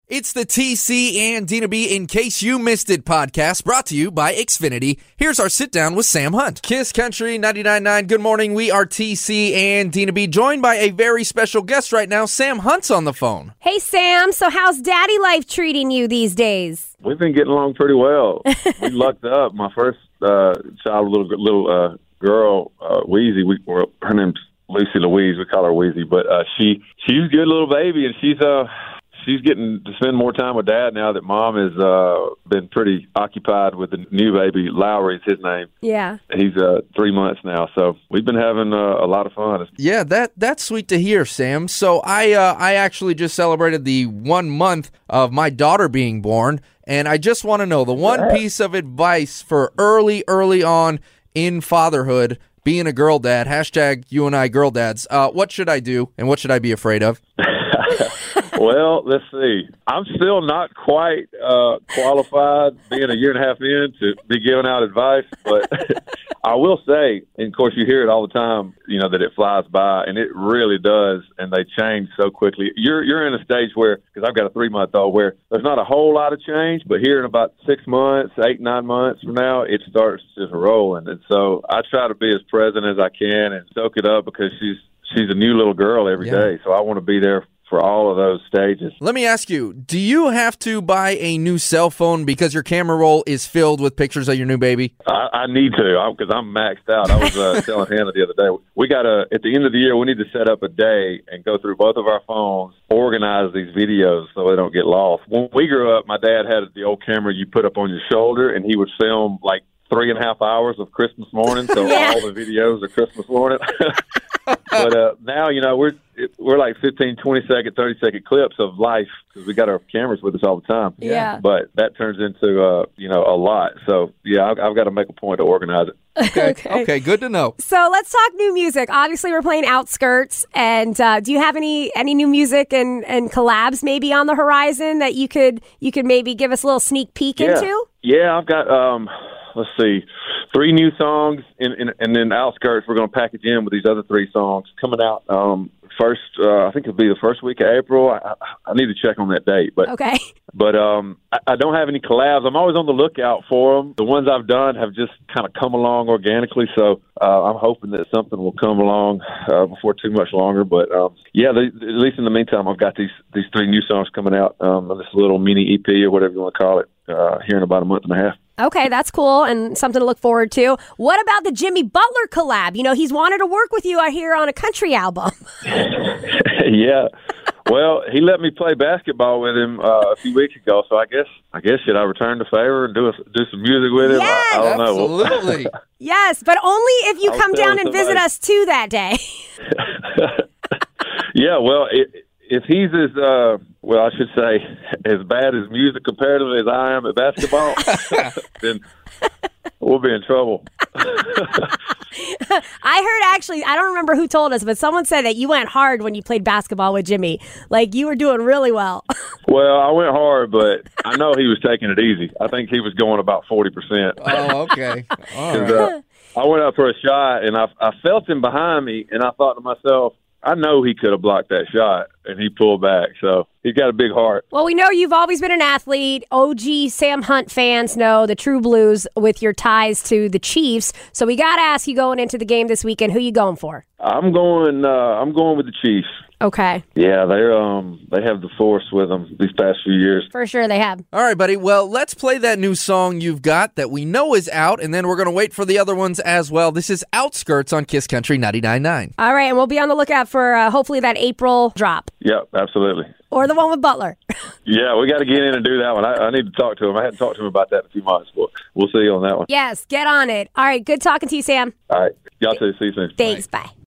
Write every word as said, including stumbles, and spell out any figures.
It's the T C and Dina B In Case You Missed It podcast, brought to you by Xfinity. Here's our sit down with Sam Hunt. Kiss Country ninety-nine point nine. Good morning. We are T C and Dina B, joined by a very special guest right now. Sam Hunt's on the phone. Hey, Sam. So how's daddy life treating you these days? We've been getting along pretty well. We lucked up. My first uh, child, little little uh, girl, uh, Wheezy. We, well, her name's Lucy Louise. We call her Wheezy, but uh, she she's a good little baby, and she's uh. She's getting to spend more time with Dad now that Mom has uh, been pretty occupied with the new baby. Lowry's his name. Yeah. He's uh, three months now, so we've been having uh, a lot of fun. Yeah, that that's sweet to hear, Sam. So I uh, I actually just celebrated the one month of my daughter being born, and I just want to know the one piece of advice for early, early on in fatherhood, being a girl dad, hashtag you and I girl dads. Uh, what should I do, and what should I be afraid of? Well, let's see. I'm still not quite uh, qualified, being a year and a half in, to be giving out advice. But I will say, and of course you hear it all the time, you know, that it flies by, and it really does, and they change so quickly. You're you're in a stage where, because I've got a three-month-old, where there's not a whole lot of change, but here in about six months, eight, nine months from now, it starts just rolling. And so I try to be as present as I can and soak it up, because she's she's a new little girl every Yeah. day, so I want to be there for all of those stages. Let me ask you, do you have to buy a new cell phone because your camera roll is filled with pictures of your new baby? I, I need to, because I'm maxed out. I was uh, telling Hannah the other day, we got to, at the end of the year, we need to set up a day and go through both of our phones, organize these videos so they don't get lost. When we grew up, my dad had the old camera you put up on your shoulder, and he would film like three and a half hours of Christmas morning, so Yeah. all the videos of Christmas morning. But uh, now, you know, we're we're like fifteen, twenty second, thirty second clips of life, because we got our cameras with us all the time. Yeah. But that turns into, uh, you know, a lot. So, yeah, I've, I've got to make a point to organize it. Okay, Okay. okay, good to know. So let's talk new music. Obviously, we're playing Outskirts. And uh, do you have any any new music and, and collabs maybe on the horizon that you could you could maybe give us a little sneak peek Yeah. into? Yeah, I've got, um, let's see, three new songs, and, and, and then Outskirts we're going to package in with these other three songs coming out um, first, uh, I think it'll be the first week of April. I, I need to check on that date. But Okay. But um, I, I don't have any collabs. I'm always on the lookout for them. The ones I've done have just kind of come along organically, so uh, I'm hoping that something will come along uh, before too much longer. But um, yeah, the, at least in the meantime, I've got these these three new songs coming out. Um, this little mini E P or whatever you want to call it, uh, here in about a month and a half. Okay, that's cool and something to look forward to. What about the Jimmy Butler collab? You know, he's wanted to work with you, I hear, on a country album. Yeah. Well, he let me play basketball with him uh, a few weeks ago, so I guess I guess should I return the favor and do a, do some music with him? Yes! I, I don't know. Absolutely. Yes, but only if you I'll come tell down and visit somebody. us too that day. Yeah, well, it, if he's as uh, well, I should say, as bad as music comparatively as I am at basketball, then we'll be in trouble. I heard actually, I don't remember who told us, but someone said that you went hard when you played basketball with Jimmy. Like you were doing really well. Well, I went hard, but I know he was taking it easy. I think he was going about forty percent. Oh, okay. All right. Uh, I went up for a shot, and I, I felt him behind me, and I thought to myself, I know he could have blocked that shot, and he pulled back. So he's got a big heart. Well, we know you've always been an athlete. O G Sam Hunt fans know the True Blues with your ties to the Chiefs. So we got to ask you going into the game this weekend, who you going for? I'm going. Uh, I'm going with the Chiefs. Okay. Yeah, they're um they have the force with them these past few years. For sure they have. All right, buddy. Well, let's play that new song you've got that we know is out, and then we're going to wait for the other ones as well. This is Outskirts on Kiss Country ninety-nine point nine. All right, and we'll be on the lookout for uh, hopefully that April drop. Yep, absolutely. Or the one with Butler. Yeah, we got to get in and do that one. I, I need to talk to him. I hadn't talked to him about that in a few months, but we'll see you on that one. Yes, get on it. All right, good talking to you, Sam. All right. Y'all too. See you soon. Thanks, bye.